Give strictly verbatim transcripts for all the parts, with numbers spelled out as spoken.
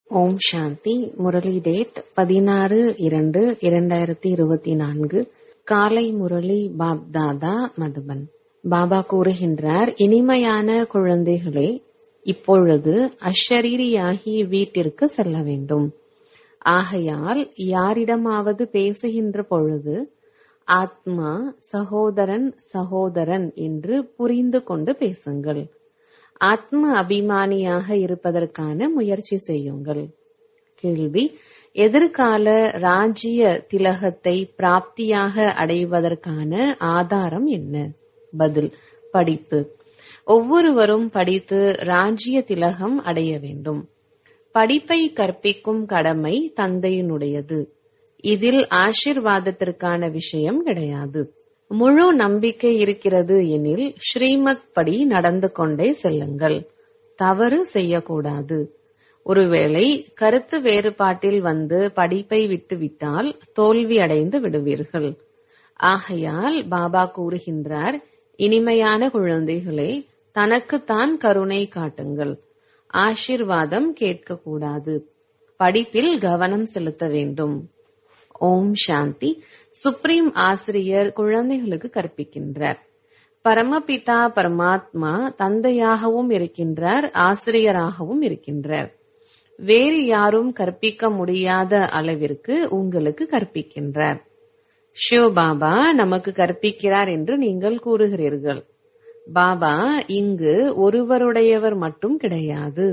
ஓம் சாந்தி. Murali date பதினாறு இரண்டு இரண்டாயிரத்தி இருபத்தி நான்கு. காலை முரளி பாப் தாதா மதுபன். பாபா கூறுகின்றார், இனிமையான குழந்தைகளே, இப்பொழுது அஷரீரியாகி வீட்டிற்கு செல்ல வேண்டும். ஆகையால் யாரிடமாவது பேசுகின்ற பொழுது ஆத்மா சகோதரன் சகோதரன் என்று புரிந்து கொண்டு பேசுங்கள். ஆத்ம அபிமானியாக இருப்பதற்கான முயற்சி செய்யுங்கள். கேள்வி: எதிர்கால ராஜ்ய திலகத்தை பிராப்தியாக அடைவதற்கான ஆதாரம் என்ன? பதில்: படிப்பு. ஒவ்வொருவரும் படித்து ராஜ்ய திலகம் அடைய வேண்டும். படிப்பை கற்பிக்கும் கடமை தந்தையினுடையது. இதில் ஆசிர்வாதத்திற்கான விஷயம் கிடையாது. முழு நம்பிக்கை இருக்கிறது எனில் ஸ்ரீமத் படி நடந்து கொண்டே செல்லுங்கள். தவறு செய்யக்கூடாது. ஒருவேளை கருத்து வேறுபாட்டில் வந்து படிப்பை விட்டுவிட்டால் தோல்வி அடைந்து விடுவீர்கள். ஆகையால் பாபா கூறுகின்றார், இனிமையான குழந்தைகளே, தனக்குத்தான் கருணை காட்டுங்கள். ஆசிர்வாதம் கேட்கக்கூடாது. படிப்பில் கவனம் செலுத்த வேண்டும். ஓம் சாந்தி. சுப்ரீம் ஆசிரியர் குழந்தைகளுக்கு கற்பிக்கின்றார். பரமபிதா பரமாத்மா தந்தையாகவும் இருக்கின்றார், ஆசிரியராகவும் இருக்கின்றார். வேறு யாரும் கற்பிக்க முடியாத அளவிற்கு உங்களுக்கு கற்பிக்கின்றார். ஷிவ பாபா நமக்கு கற்பிக்கிறார் என்று நீங்கள் கூறுகிறீர்கள். பாபா இங்கு ஒருவருடையவர் மட்டும் கிடையாது.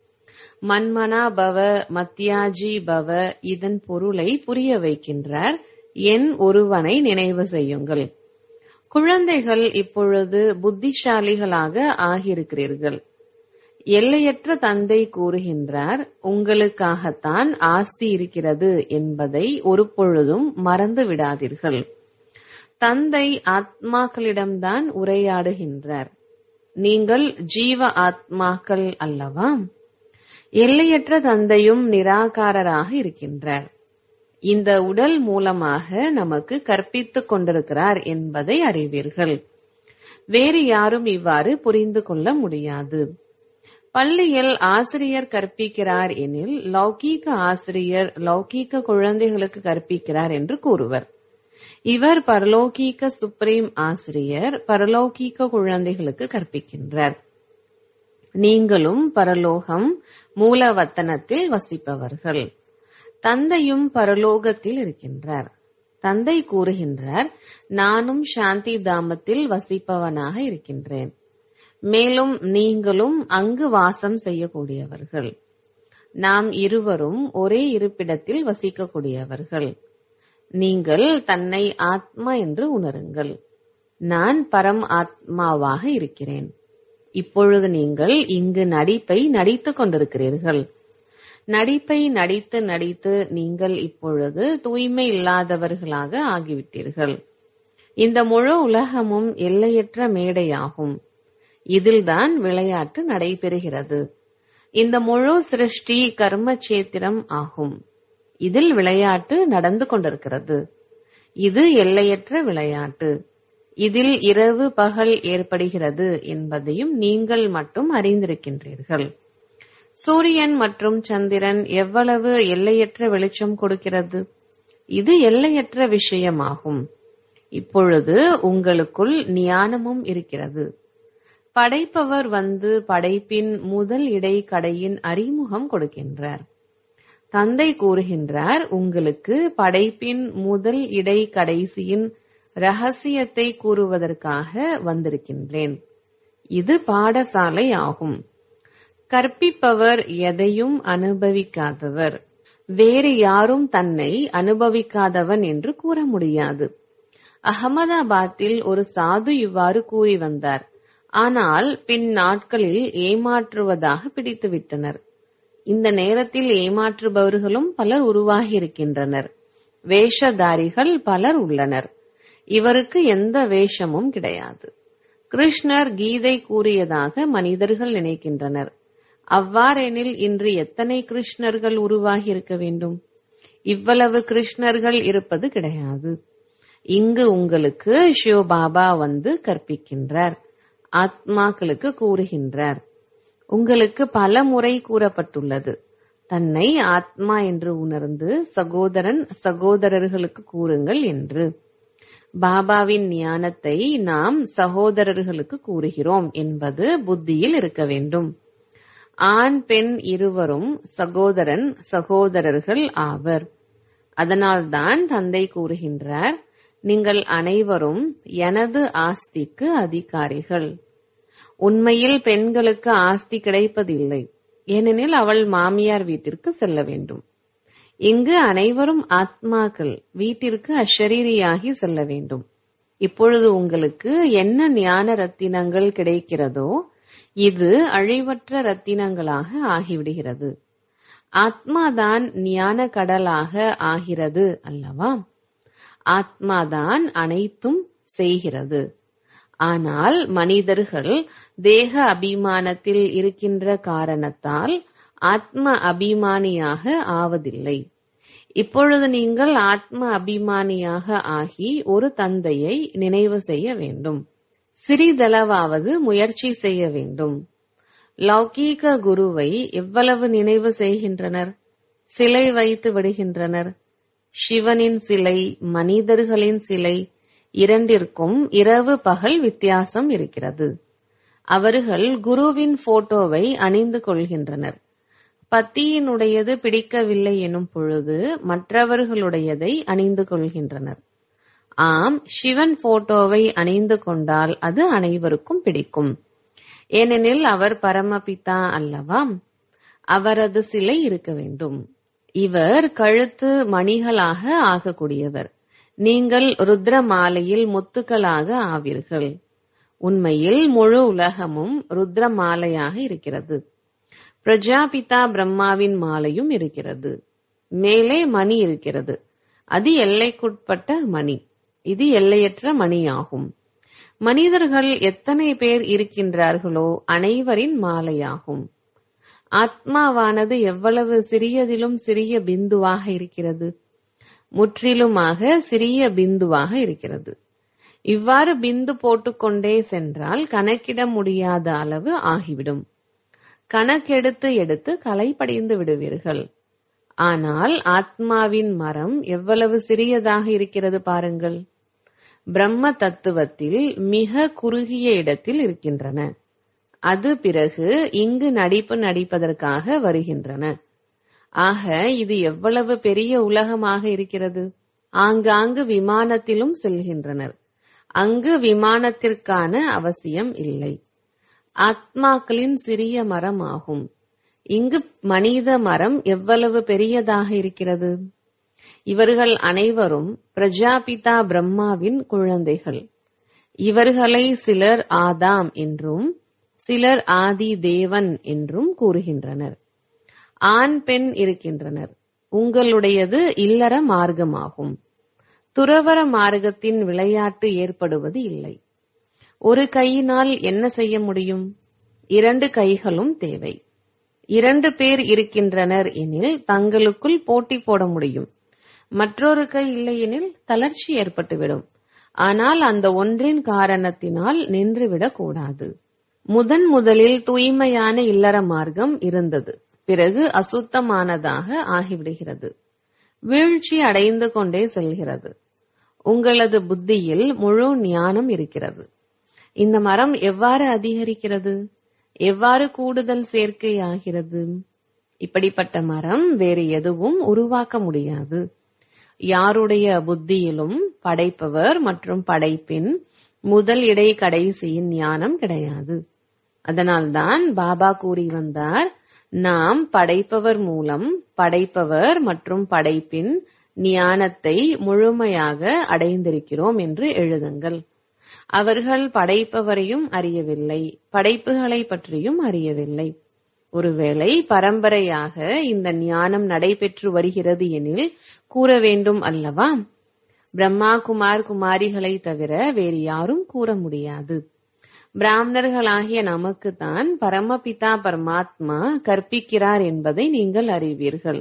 மன்மனா பவ மத்யாஜி பவ, இதன் பொருளை புரிய வைக்கின்றார். என் ஒருவனை நினைவு செய்யுங்கள். குழந்தைகள் இப்பொழுது புத்திசாலிகளாக ஆகியிருக்கிறீர்கள். எல்லையற்ற தந்தை கூறுகின்றார், உங்களுக்காகத்தான் ஆஸ்தி இருக்கிறது என்பதை ஒரு பொழுதும் மறந்து விடாதீர்கள். தந்தை ஆத்மாக்களிடம்தான் உரையாடுகின்றார். நீங்கள் ஜீவ ஆத்மாக்கள் அல்லவா? எல்லையற்ற தந்தையும் நிராகாரராக இருக்கின்றார். இந்த உடல் மூலமாக நமக்கு கற்பித்துக் கொண்டிருக்கிறார் என்பதை அறிவீர்கள். வேறு யாரும் இவ்வாறு புரிந்து கொள்ள முடியாது. பள்ளியில் ஆசிரியர் கற்பிக்கிறார் எனில் லௌகீக ஆசிரியர் லௌகீக குழந்தைகளுக்கு கற்பிக்கிறார் என்று கூறுவர். இவர் பரலோகீக சுப்ரீம் ஆசிரியர் பரலோகீக குழந்தைகளுக்கு கற்பிக்கின்றார். நீங்களும் பரலோகம் மூலவத்தனத்தில் வசிப்பவர்கள். தந்தையும் பரலோகத்தில் இருக்கின்றார். தந்தை கூறுகின்றார், நானும் சாந்தி தாமத்தில் வசிப்பவனாக இருக்கின்றேன். மேலும் நீங்களும் அங்கு வாசம் செய்யக்கூடியவர்கள். நாம் இருவரும் ஒரே இருப்பிடத்தில் வசிக்கக்கூடியவர்கள். நீங்கள் தன்னை ஆத்மா என்று உணருங்கள். நான் பரம் ஆத்மாவாக இருக்கிறேன். இப்பொழுது நீங்கள் இங்கு நடிப்பை நடித்துக் கொண்டிருக்கிறீர்கள். நடிப்பை நடித்து நடித்து நீங்கள் இப்பொழுது தூய்மை இல்லாதவர்களாக ஆகிவிட்டீர்கள். இந்த முழு உலகமும் எல்லையற்ற மேடையாகும். இதில்தான் விளையாட்டு நடைபெறுகிறது. இந்த முழு சிருஷ்டி கர்மச்சேத்திரம் ஆகும். இதில் விளையாட்டு நடந்து கொண்டிருக்கிறது. இது எல்லையற்ற விளையாட்டு. இதில் இரவு பகல் ஏற்படுகிறது என்பதையும் நீங்கள் மட்டும் அறிந்திருக்கின்றீர்கள். சூரியன் மற்றும் சந்திரன் எவ்வளவு எல்லையற்ற வெளிச்சம் கொடுக்கிறது. இது எல்லையற்ற விஷயமாகும். இப்பொழுது உங்களுக்குள் ஞானமும் இருக்கிறது. படைப்பவர் வந்து படைப்பின் முதல் இடைக்கடையின் அறிமுகம் கொடுக்கின்றார். தந்தை கூறுகின்றார், உங்களுக்கு படைப்பின் முதல் இடை கடைசியின் ரகசியத்தை கூறுவதற்காக வந்திருக்கின்றேன். இது பாடசாலை ஆகும். கற்பிப்பவர் எதையும் அனுபவிக்காதவர். வேறு யாரும் தன்னை அனுபவிக்காதவன் என்று கூற முடியாது. அகமதாபாத்தில் ஒரு சாது இவ்வாறு கூறி வந்தார். ஆனால் பின் நாட்களில் ஏமாற்றுவதாக பிடித்துவிட்டனர். இந்த நேரத்தில் ஏமாற்றுபவர்களும் பலர் உருவாகி இருக்கின்றனர். வேஷதாரிகள் பலர் உள்ளனர். இவருக்கு எந்த வேஷமும் கிடையாது. கிருஷ்ணர் கீதை கூறியதாக மனிதர்கள் நினைக்கின்றனர். அவ்வாறெனில் இன்று எத்தனை கிருஷ்ணர்கள் உருவாகி இருக்க வேண்டும்? இவ்வளவு கிருஷ்ணர்கள் இருப்பது கிடையாது. இங்கு உங்களுக்கு ஷிவ பாபா வந்து கற்பிக்கின்றார். ஆத்மாக்களுக்கு கூறுகின்றார். உங்களுக்கு பல முறை கூறப்பட்டுள்ளது. தன்னை ஆத்மா என்று உணர்ந்து சகோதரன் சகோதரர்களுக்கு கூறுங்கள் என்று. பாபாவின் ஞானத்தை நாம் சகோதரர்களுக்கு கூறுகிறோம் என்பது புத்தியில் இருக்க வேண்டும். ஆண் பெண் இருவரும் சகோதரன் சகோதரர்கள் ஆவர். அதனால்தான் தந்தை கூறுகின்றார், நீங்கள் அனைவரும் எனது ஆஸ்திக்கு அதிகாரிகள். உண்மையில் பெண்களுக்கு ஆஸ்தி கிடைப்பதில்லை, ஏனெனில் அவள் மாமியார் வீட்டிற்கு செல்ல வேண்டும். இங்கு அனைவரும் ஆத்மாக்கள் வீட்டிற்கு அஷரீரியாகி செல்ல வேண்டும். இப்பொழுது உங்களுக்கு என்ன ஞான ரத்தினங்கள் கிடைக்கிறதோ இது அழிவற்ற ரத்தினங்களாக ஆகிவிடுகிறது. ஆத்மாதான் ஞான கடலாக ஆகிறது அல்லவா? ஆத்மாதான் அனைத்தும் செய்கிறது. ஆனால் மனிதர்கள் தேக அபிமானத்தில் இருக்கின்ற காரணத்தால் ஆத்ம அபிமானியாக ஆவதில்லை. இப்பொழுது நீங்கள் ஆத்ம அபிமானியாக ஆகி ஒரு தந்தையை நினைவு செய்ய வேண்டும். சிறிதளவாவது முயற்சி செய்ய வேண்டும். லௌகீக குருவை எவ்வளவு நினைவு செய்கின்றனர்? சிலை வைத்து விடுகின்றனர். சிவனின் சிலை, மனிதர்களின் சிலை இரண்டிற்கும் இரவு பகல் வித்தியாசம் இருக்கிறது. அவர்கள் குருவின் போட்டோவை அணிந்து கொள்கின்றனர். பத்தியினுடையது பிடிக்கவில்லை எனும் பொழுது மற்றவர்களுடையதை அணிந்து கொள்கின்றனர். ஆம், சிவன் போட்டோவை அணிந்து கொண்டால் அது அனைவருக்கும் பிடிக்கும். ஏனெனில் அவர் பரமபிதா அல்லவா? அவரது சிலை இருக்க வேண்டும். இவர் கழுத்து மணிகளாக ஆகக்கூடியவர். நீங்கள் ருத்ர மாலையில் முத்துக்களாக ஆவீர்கள். உண்மையில் முழு உலகமும் ருத்ர மாலையாக இருக்கிறது. பிரஜாபிதா பிரம்மாவின் மாலையும் இருக்கிறது. மேலே மணி இருக்கிறது. அது எல்லைக்குட்பட்ட மணி. இது எல்லையற்ற மணியாகும். மனிதர்கள் எத்தனை பேர் இருக்கின்றார்களோ அனைவரின் மாலையாகும். ஆத்மாவானது எவ்வளவு சிறியதிலும் சிறிய பிந்துவாக இருக்கிறது. முற்றிலுமாக சிறிய பிந்துவாக இருக்கிறது. இவ்வாறு பிந்து போட்டுக்கொண்டே சென்றால் கணக்கிட முடியாத அளவு ஆகிவிடும். கணக்கெடுத்து எடுத்து களைப்படைந்து விடுவீர்கள். ஆனால் ஆத்மாவின் மரம் எவ்வளவு சிறியதாக இருக்கிறது பாருங்கள். பிரம்ம தத்துவத்தில் மிக குறுகிய இடத்தில் இருக்கின்றன. அது பிறகு இங்கு நடிப்பு நடிப்பதற்காக வருகின்றன. ஆக இது எவ்வளவு பெரிய உலகமாக இருக்கிறது. ஆங்காங்கு விமானத்திலும் செல்கின்றனர். அங்கு விமானத்திற்கான அவசியம் இல்லை. ஆத்மாக்களின் சிறிய மரம் ஆகும். இங்கு மனித மரம் எவ்வளவு பெரியதாக இருக்கிறது. இவர்கள் அனைவரும் பிரஜாபிதா பிரம்மாவின் குழந்தைகள். இவர்களை சிலர் ஆதாம் என்றும் சிலர் ஆதி தேவன் என்றும் கூறுகின்றனர். ஆண் பெண் இருக்கின்றனர். உங்களுடையது இல்லற மார்க்கமாகும். துறவற மார்க்கத்தின் விளையாட்டு ஏற்படுவது இல்லை. ஒரு கையினால் என்ன செய்ய முடியும்? இரண்டு கைகளும் தேவை. இரண்டு பேர் இருக்கின்றனர் எனில் தங்களுக்குள் போட்டி போட முடியும். மற்றொரு கை இல்லையெனில் தளர்ச்சி ஏற்பட்டுவிடும். ஆனால் அந்த ஒன்றின் காரணத்தினால் நின்றுவிடக் கூடாது. முதன் முதலில் தூய்மையான இல்லற மார்க்கம் இருந்தது. பிறகு அசுத்தமானதாக ஆகிவிடுகிறது. வீழ்ச்சி அடைந்து கொண்டே செல்கிறது. உங்களது புத்தியில் முழு ஞானம் இருக்கிறது. இந்த மரம் எவ்வாறு அதிகரிக்கிறது? எவ்வாறு கூடுதல் சேர்க்கையாகிறது? இப்படிப்பட்ட மரம் வேறு எதுவும் உருவாக்க முடியாது. யாருடைய புத்தியிலும் படைப்பவர் மற்றும் படைப்பின் முதல் இடை கடைசியின் ஞானம் கிடையாது. அதனால்தான் பாபா கூறி வந்தார், நாம் படைப்பவர் மூலம் படைப்பவர் மற்றும் படைப்பின் ஞானத்தை முழுமையாக அடைந்திருக்கிறோம் என்று எழுதுங்கள். அவர்கள் படைப்பவரையும் அறியவில்லை, படைப்புகளை பற்றியும் அறியவில்லை. ஒருவேளை பரம்பரையாக இந்த ஞானம் நடைபெற்று வருகிறது எனில் கூற வேண்டும் அல்லவா? பிரம்மா குமார் குமாரிகளை தவிர வேறு யாரும் கூற முடியாது. பிராமணர்களாகிய நமக்குத்தான் பரமபிதா பரமாத்மா கற்பிக்கிறார் என்பதை நீங்கள் அறிவீர்கள்.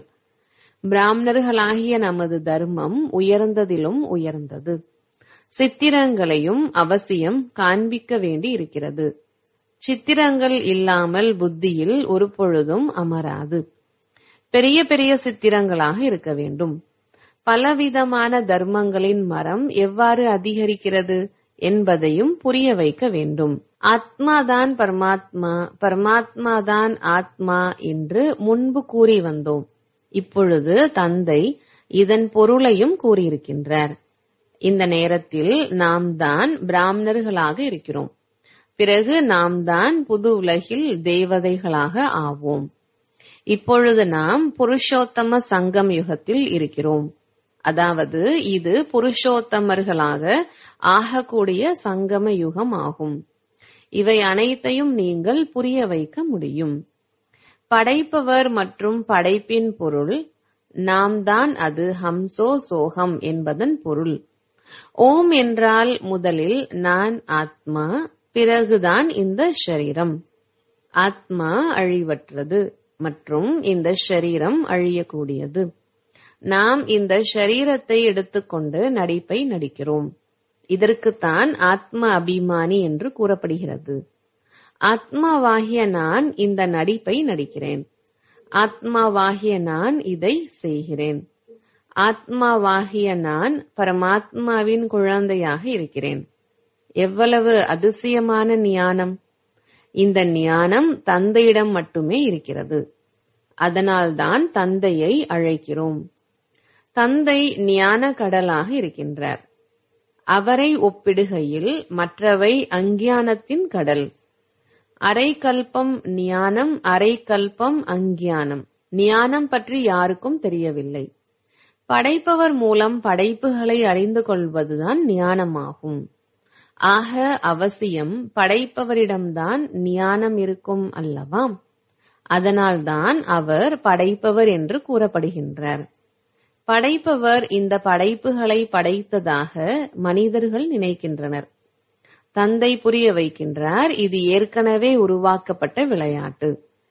பிராமணர்களாகிய நமது தர்மம் உயர்ந்ததிலும் உயர்ந்தது. சித்திரங்களையும் அவசியம் காண்பிக்க வேண்டி இருக்கிறது. சித்திரங்கள் இல்லாமல் புத்தியில் ஒரு பொழுதும் அமராது. பெரிய பெரிய சித்திரங்களாக இருக்க வேண்டும். பலவிதமான தர்மங்களின் மரம் எவ்வாறு அதிகரிக்கிறது என்பதையும் புரிய வைக்க வேண்டும். ஆத்மாதான் பரமாத்மா, பரமாத்மாதான் ஆத்மா என்று முன்பு கூறி வந்தோம். இப்பொழுது தந்தை இதன் பொருளையும் கூறியிருக்கின்றார். இந்த நேரத்தில் நாம் தான் பிராமணர்களாக இருக்கிறோம். பிறகு நாம் தான் புது உலகில் தேவதைகளாக ஆவோம். இப்பொழுது நாம் புருஷோத்தம சங்கம் யுகத்தில் இருக்கிறோம். அதாவது இது புருஷோத்தமர்களாக ஆகக்கூடிய சங்கம யுகம் ஆகும். இவை அனைத்தையும் நீங்கள் புரிய வைக்க முடியும். படைப்பவர் மற்றும் படைப்பின் பொருள் நாம் தான், அது ஹம்சோ சோகம் என்பதன் பொருள். ஓம் என்றால் முதலில் நான் ஆத்மா, பிறகுதான் இந்த ஷரீரம். ஆத்மா அழிவற்றது மற்றும் இந்த ஷரீரம் அழியக்கூடியது. நாம் இந்த ஷரீரத்தை எடுத்துக்கொண்டு நடிப்பை நடிக்கிறோம். இதற்குத்தான் ஆத்ம அபிமானி என்று கூறப்படுகிறது. ஆத்மாவாகிய நான் இந்த நடிப்பை நடிக்கிறேன். ஆத்மாவாகிய நான் இதை செய்கிறேன். ஆத்மாவாகிய நான் பரமாத்மாவின் குழந்தையாக இருக்கிறேன். எவ்வளவு அதிசயமான ஞானம்! இந்த ஞானம் தந்தையிடம் மட்டுமே இருக்கிறது. அதனால்தான் தந்தையை அழைக்கிறோம். தந்தை ஞான கடலாக இருக்கின்றார். அவரை ஒப்பிடுகையில் மற்றவை அஞ்ஞானத்தின் கடல். அரை கல்பம் ஞானம், அரை கல்பம் அஞ்ஞானம். ஞானம் பற்றி யாருக்கும் தெரியவில்லை. படைப்பவர் மூலம் படைப்புகளை அறிந்து கொள்வதுதான் ஞானமாகும். ஆக அவசியம் படைப்பவரிடம்தான் ஞானம் இருக்கும் அல்லவா? அதனால்தான் அவர் படைப்பவர் என்று கூறப்படுகின்றார். படைப்பவர் இந்த படைப்புகளை படைத்ததாக மனிதர்கள் நினைக்கின்றனர். தந்தை புரிய வைக்கின்றார், இது ஏற்கனவே உருவாக்கப்பட்ட விளையாட்டு.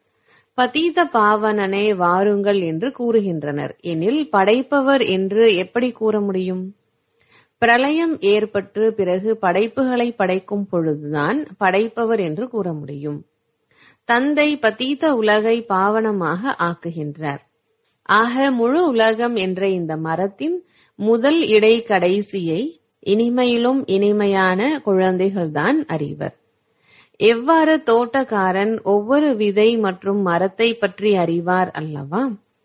பதீத பாவனனே வாருங்கள் என்று கூறுகின்றனர். எனில் படைப்பவர் என்று எப்படி கூற முடியும்? பிரளயம் ஏற்பட்டு பிறகு படைப்புகளை படைக்கும் பொழுதுதான் படைப்பவர் என்று கூற முடியும். தந்தை பதீத உலகை பாவனமாக ஆக்குகின்றார். ஆக முழு உலகம் என்ற இந்த மரத்தின் முதல் இடை கடைசியை இனிமையிலும் இனிமையான குழந்தைகள்தான் அறிவர். எவ்வாறு தோட்டக்காரன் ஒவ்வொரு விதை மற்றும் மரத்தை பற்றி அறிவார் அல்லவா?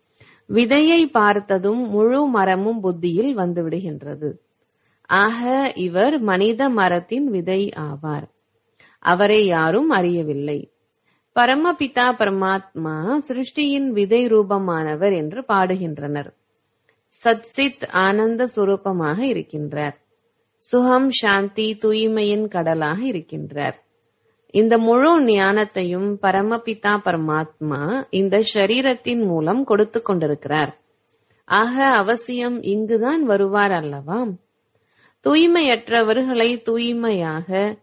விதையை பார்த்ததும் முழு மரமும் புத்தியில் வந்துவிடுகின்றது. ஆக இவர் மனித மரத்தின் விதை ஆவார். அவரை யாரும் அறியவில்லை. பரமபிதா பரமாத்மா சிருஷ்டியின் விதை ரூபமானவர் என்று பாடுகின்றனர். சத்சித் ஆனந்த சுரூபமாக இருக்கின்றார். சுகம், சாந்தி, தூய்மையின் கடலாக இருக்கின்றார். இந்த முழு ஞானத்தையும் பரமபிதா பரமாத்மா இந்த ஷரீரத்தின் மூலம் கொடுத்து கொண்டிருக்கிறார். ஆக அவசியம் இங்குதான் வருவார் அல்லவா? தூய்மையற்றவர்களை தூய்மையாக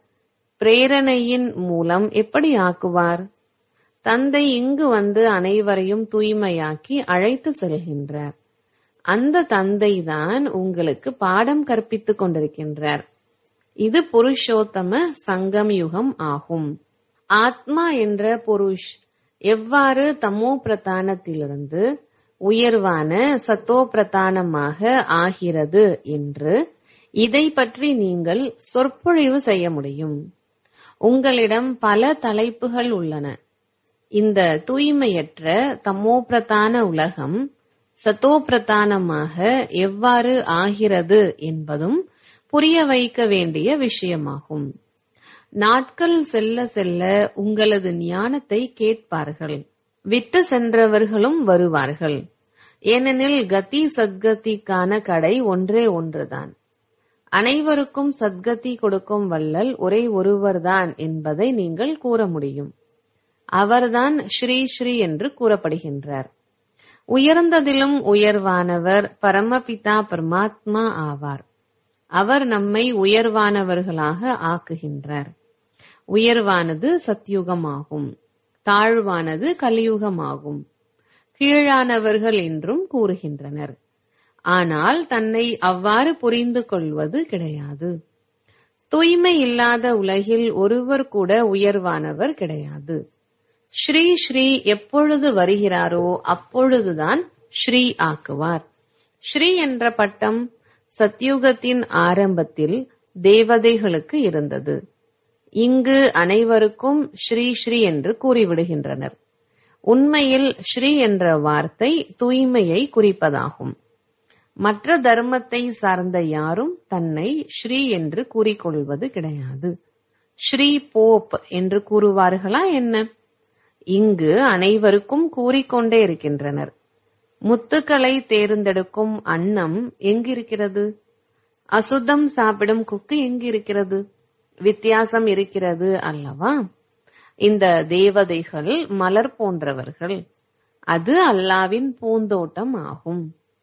பிரேரணையின் மூலம் எப்படி ஆக்குவார்? தந்தை இங்கு வந்து அனைவரையும் தூய்மையாக்கி அழைத்து செல்கின்றார். அந்த தந்தைதான் உங்களுக்கு பாடம் கற்பித்துக் கொண்டிருக்கின்றார். இது புருஷோத்தம சங்கம் யுகம் ஆகும். ஆத்மா என்ற புருஷ் எவ்வாறு தமோ பிரதானத்திலிருந்து உயர்வான சத்தோ பிரதானமாக ஆகிறது என்று இதை பற்றி நீங்கள் சொற்பொழிவு செய்ய முடியும். உங்களிடம் பல தலைப்புகள் உள்ளன. இந்த தூய்மையற்ற தமோ பிரதான உலகம் சத்தோ பிரதானமாக எவ்வாறு ஆகிறது என்பதும் புரிய வைக்க வேண்டிய விஷயமாகும். நாட்கள் செல்ல செல்ல உங்களது ஞானத்தை கேட்பார்கள். விட்டு சென்றவர்களும் வருவார்கள். ஏனெனில் கதி சத்கதிக்கான கடை ஒன்றே ஒன்றுதான். அனைவருக்கும் சத்கதி கொடுக்கும் வள்ளல் ஒரே ஒருவர்தான் என்பதை நீங்கள் கூற முடியும். அவர்தான் ஸ்ரீ ஸ்ரீ என்று கூறப்படுகின்றார். உயர்ந்ததிலும் உயர்வானவர் பரமபிதா பரமாத்மா ஆவார். அவர் நம்மை உயர்வானவர்களாக ஆக்குகின்றார். உயர்வானது சத்யுகமாகும், தாழ்வானது கலியுகமாகும். கீழானவர்கள் என்றும் கூறுகின்றனர். ஆனால் தன்னை அவ்வாறு புரிந்து கொள்வது கிடையாது. தூய்மை இல்லாத உலகில் ஒருவர் கூட உயர்வானவர் கிடையாது. ஸ்ரீ ஸ்ரீ எப்பொழுது வருகிறாரோ அப்பொழுதுதான் ஸ்ரீ ஆக்குவார். ஸ்ரீ என்ற பட்டம் சத்யுகத்தின் ஆரம்பத்தில் தேவதைகளுக்கு இருந்தது. இங்கு அனைவருக்கும் ஸ்ரீ ஸ்ரீ என்று கூறிவிடுகின்றனர். உண்மையில் ஸ்ரீ என்ற வார்த்தை தூய்மையை குறிப்பதாகும். மற்ற தர்மத்தை சார்ந்த யாரும் தன்னை ஸ்ரீ என்று கூறிக்கொள்வது கிடையாது. ஸ்ரீ போப் என்று கூறுவார்களா என்ன? இங்கு அனைவருக்கும் கூறிக்கொண்டே இருக்கின்றனர். முத்துக்களை தேர்ந்தெடுக்கும் அன்னம் எங்கிருக்கிறது? அசுத்தம் சாப்பிடும் குக்கு எங்கிருக்கிறது? வித்தியாசம் இருக்கிறது அல்லவா? இந்த தேவதைகள் மலர் போன்றவர்கள். அது அல்லாவின் பூந்தோட்டம் ஆகும்.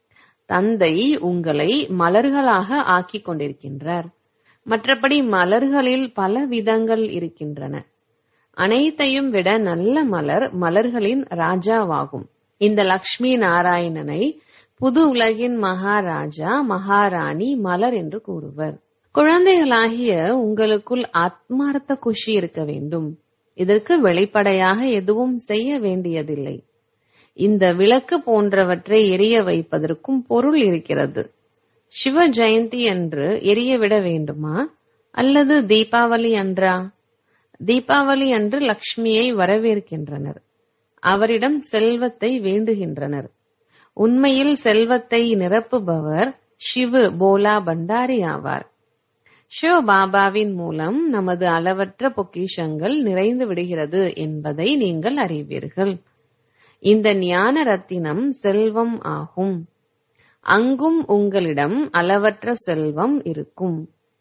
தந்தை உங்களை மலர்களாக ஆக்கிக் கொண்டிருக்கின்றார். மற்றபடி மலர்களில் பல விதங்கள் இருக்கின்றன. அனைத்தையும் விட நல்ல மலர் மலர்களின் ராஜாவாகும். இந்த லக்ஷ்மி நாராயணனை புது உலகின் மகாராஜா மகாராணி மலர் என்று கூறுவர். குழந்தைகளாகிய உங்களுக்குள் ஆத்மார்த்த குஷி இருக்க வேண்டும். இதற்கு வெளிப்படையாக எதுவும் செய்ய வேண்டியதில்லை. இந்த விளக்கு போன்றவற்றை எரிய வைப்பதற்கும் பொருள் இருக்கிறது. சிவ ஜெயந்தி அன்று எரியவிட வேண்டுமா அல்லது தீபாவளி அன்றா? தீபாவளி அன்று லக்ஷ்மியை வரவேற்கின்றனர். அவரிடம் செல்வத்தை வேண்டுகின்றனர். உண்மையில் செல்வத்தை நிரப்புபவர் சிவ போலா பண்டாரி ஆவார். சிவ பாபாவின் மூலம் நமது அளவற்ற பொக்கிஷங்கள் நிறைந்து விடுகிறது என்பதை நீங்கள் அறிவீர்கள். இந்த ஞான ரத்தினம் செல்வம் ஆகும். அங்கும் உங்களிடம் அளவற்ற செல்வம் இருக்கும்.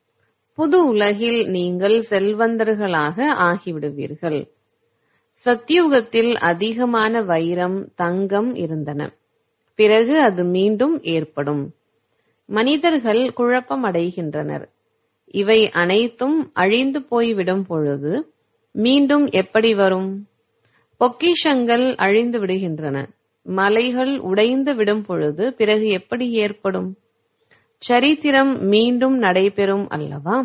புது உலகில் நீங்கள் செல்வந்தர்களாக ஆகிவிடுவீர்கள். சத்யுகத்தில் அதிகமான வைரம் தங்கம் இருந்தன. பிறகு அது மீண்டும் ஏற்படும். மனிதர்கள் குழப்பம் அடைகின்றனர். இவை அனைத்தும் அழிந்து போய்விடும் பொழுது மீண்டும் எப்படி வரும்? பொக்கிஷங்கள் அழிந்து விடுகின்றன. மலைகள் உடைந்து விடும் பொழுது பிறகு எப்படி ஏற்படும்? சரித்திரம் மீண்டும் நடைபெறும் அல்லவா?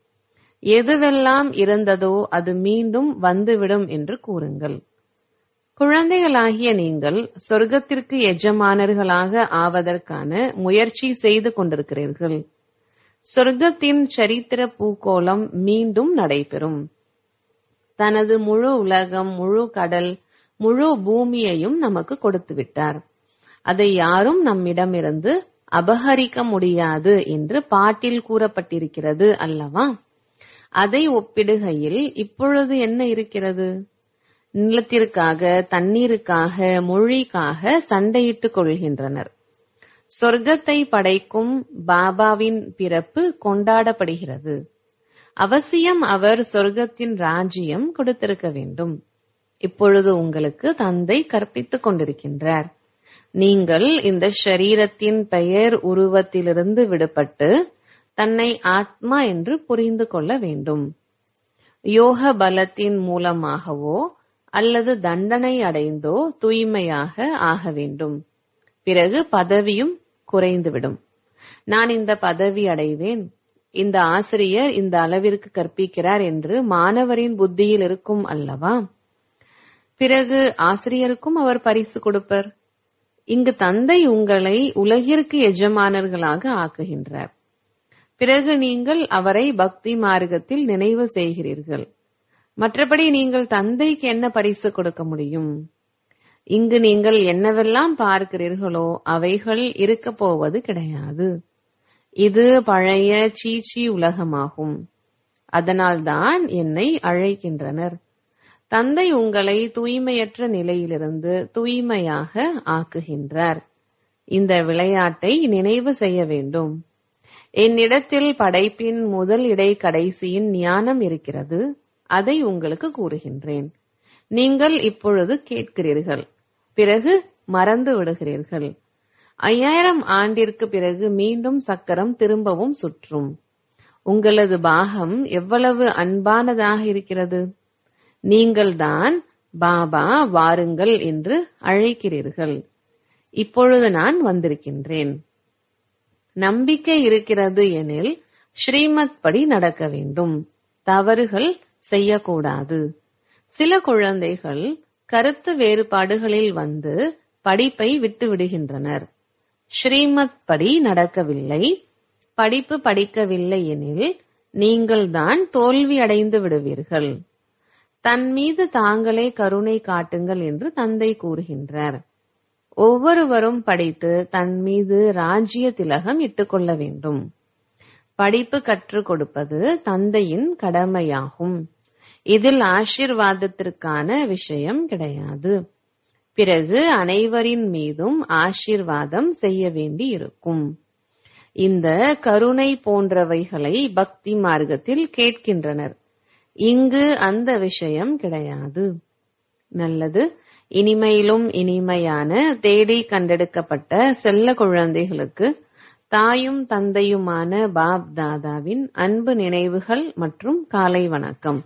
எதுவெல்லாம் இருந்ததோ அது மீண்டும் வந்துவிடும் என்று கூறுங்கள். குழந்தைகளாகிய நீங்கள் சொர்க்கத்திற்கு எஜமானர்களாக ஆவதற்கான முயற்சி செய்து கொண்டிருக்கிறீர்கள். சொர்க்கத்தின் சரித்திர பூகோளம் மீண்டும் நடைபெறும். தனது முழு உலகம், முழு கடல், முழு பூமியையும் நமக்கு கொடுத்து விட்டார். அதை யாரும் நம்மிடமிருந்து அபகரிக்க முடியாது என்று பாட்டில் கூறப்பட்டிருக்கிறது அல்லவா? அதை ஒப்பிடுகையில் இப்பொழுது என்ன இருக்கிறது? நிலத்திற்காக, தண்ணீருக்காக, மொழிக்காக சண்டையிட்டுக் கொள்கின்றனர். சொர்க்கத்தை படைக்கும் பாபாவின் பிறப்பு கொண்டாடப்படுகிறது. அவசியம் அவர் சொர்க்கத்தின் ராஜ்யம் கொடுத்திருக்க வேண்டும். இப்பொழுது உங்களுக்கு தந்தை கற்பித்துக் கொண்டிருக்கின்றார். நீங்கள் இந்த ஷரீரத்தின் பெயர் உருவத்திலிருந்து விடுபட்டு தன்னை ஆத்மா என்று புரிந்து கொள்ள வேண்டும். யோக பலத்தின் மூலமாகவோ அல்லது தண்டனை அடைந்தோ தூய்மையாக ஆக வேண்டும். பிறகு பதவியும் குறைந்துவிடும். நான் இந்த பதவி அடைவேன், இந்த ஆசிரியர் இந்த அளவிற்கு கற்பிக்கிறார் என்று மாணவரின் புத்தியில் இருக்கும் அல்லவா? பிறகு ஆசிரியருக்கும் அவர் பரிசு கொடுப்பர். இங்கு தந்தை உங்களை உலகிற்கு எஜமானர்களாக ஆக்குகின்றார். பிறகு நீங்கள் அவரை பக்தி மார்க்கத்தில் நினைவு செய்கிறீர்கள். மற்றபடி நீங்கள் தந்தைக்கு என்ன பரிசு கொடுக்க முடியும்? இங்கு நீங்கள் என்னவெல்லாம் பார்க்கிறீர்களோ அவைகள் இருக்க போவது கிடையாது. இது பழைய சீச்சி உலகமாகும். அதனால்தான் என்னை அழைக்கின்றனர். தந்தை உங்களை தூய்மையற்ற நிலையிலிருந்து தூய்மையாக ஆக்குகின்றார். இந்த விளையாட்டை நினைவு செய்ய வேண்டும். என்னிடத்தில் படைப்பின் முதல் இடை கடைசியின் ஞானம் இருக்கிறது. அதை உங்களுக்கு கூறுகின்றேன். நீங்கள் இப்பொழுது கேட்கிறீர்கள், பிறகு மறந்து விடுகிறீர்கள். ஐயாயிரம் ஆண்டிற்கு பிறகு மீண்டும் சக்கரம் திரும்பவும் சுற்றும். உங்களது பாகம் எவ்வளவு அன்பானதாக இருக்கிறது. நீங்கள்தான் பாபா வாருங்கள் என்று அழைக்கிறீர்கள். இப்பொழுது நான் வந்திருக்கின்றேன். நம்பிக்கை இருக்கிறது எனில் ஸ்ரீமத் படி நடக்க வேண்டும். தவறுகள் செய்யக்கூடாது. சில குழந்தைகள் கருத்து வேறுபாடுகளில் வந்து படிப்பை விட்டு விடுகின்றனர். ஸ்ரீமத் படி நடக்கவில்லை, படிப்பு படிக்கவில்லை எனில் நீங்கள்தான் தோல்வி அடைந்து விடுவீர்கள். தன் மீது தாங்களே கருணை காட்டுங்கள் என்று தந்தை கூறுகின்றார். ஒவ்வொருவரும் படித்து தன் மீது ராஜ்ய திலகம் இட்டுக்கொள்ள வேண்டும். படிப்பு கற்றுக் கொடுப்பது தந்தையின் கடமையாகும். இதில் ஆசீர்வாதத்திற்கான விஷயம் கிடையாது. பிறகு அனைவரின் மீதும் ஆசீர்வாதம் செய்ய வேண்டி இருக்கும். இந்த கருணை போன்றவைகளை பக்தி மார்க்கத்தில் கேட்கின்றனர். இங்கு அந்த விஷயம் கிடையாது. நல்லது. இனிமையிலும் இனிமையான தேடி கண்டெடுக்கப்பட்ட செல்ல குழந்தைகளுக்கு தாயும் தந்தையுமான பாப் தாதாவின் அன்பு நினைவுகள் மற்றும் காலை வணக்கம்.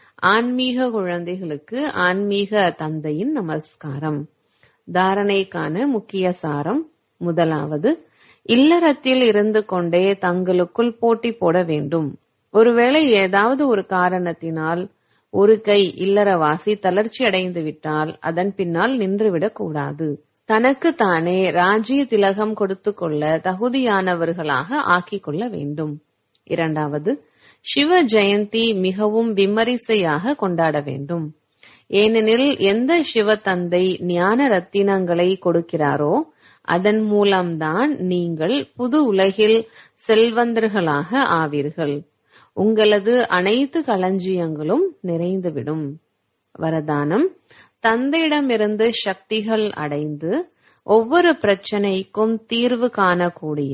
ஆன்மீக குழந்தைகளுக்கு ஆன்மீக தந்தையின் நமஸ்காரம். தாரணைக்கான முக்கிய சாரம். முதலாவது, இல்லறத்தில் இருந்து கொண்டே தங்களுக்குள் போட்டி போட வேண்டும். ஒருவேளை ஏதாவது ஒரு காரணத்தினால் ஒரு கை இல்லறவாசி தளர்ச்சி அடைந்து விட்டால் அதன் பின்னால் நின்றுவிடக் கூடாது. தனக்கு தானே ராஜ்ய திலகம் கொடுத்து கொள்ள தகுதியானவர்களாக ஆக்கிக் கொள்ள வேண்டும். இரண்டாவது, சிவ ஜெயந்தி மிகவும் விமரிசையாக கொண்டாட வேண்டும். ஏனெனில் எந்த சிவ தந்தை ஞான ரத்தினங்களை கொடுக்கிறாரோ அதன் மூலம்தான் நீங்கள் புது உலகில் செல்வந்தர்களாக ஆவீர்கள். உங்களது அனைத்து களஞ்சியங்களும் நிறைந்துவிடும். வரதானம். தந்தையிடமிருந்து சக்திகள் அடைந்து ஒவ்வொரு பிரச்சனைக்கும் தீர்வு காணக்கூடிய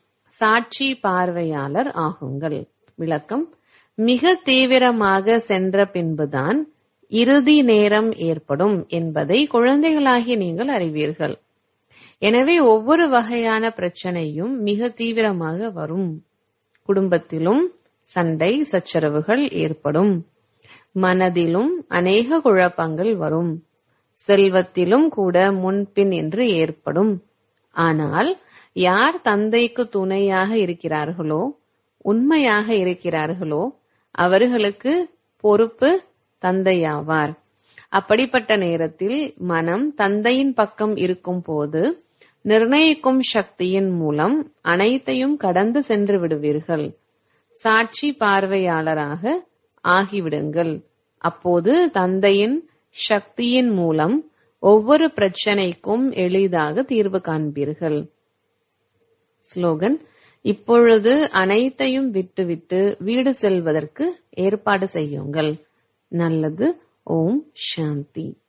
சாட்சி பார்வையாளர் ஆகுங்கள். விளக்கம். மிக தீவிரமாக சென்ற பின்புதான் இறுதி நேரம் ஏற்படும் என்பதை குழந்தைகளாகி நீங்கள் அறிவீர்கள். எனவே ஒவ்வொரு வகையான பிரச்சனையும் மிக தீவிரமாக வரும். குடும்பத்திலும் சண்டை சச்சரவுகள் ஏற்படும். மனதிலும் அநேக குழப்பங்கள் வரும். செல்வத்திலும் கூட முன்பின் என்று ஏற்படும். ஆனால் யார் தந்தைக்கு துணையாக இருக்கிறார்களோ, உண்மையாக இருக்கிறார்களோ அவர்களுக்கு பொறுப்பு தந்தையாவார். அப்படிப்பட்ட நேரத்தில் மனம் தந்தையின் பக்கம் இருக்கும் போது நிர்ணயிக்கும் சக்தியின் மூலம் அனைத்தையும் கடந்து சென்று விடுவீர்கள். சாட்சி பார்வையாளராக ஆகிவிடுங்கள். அப்போது தந்தையின் சக்தியின் மூலம் ஒவ்வொரு பிரச்சனைக்கும் எளிதாக தீர்வு காண்பீர்கள். ஸ்லோகன். இப்பொழுது அனைத்தையும் விட்டுவிட்டு வீடு செல்வதற்கு ஏற்பாடு செய்யுங்கள். நல்லது. ஓம் சாந்தி.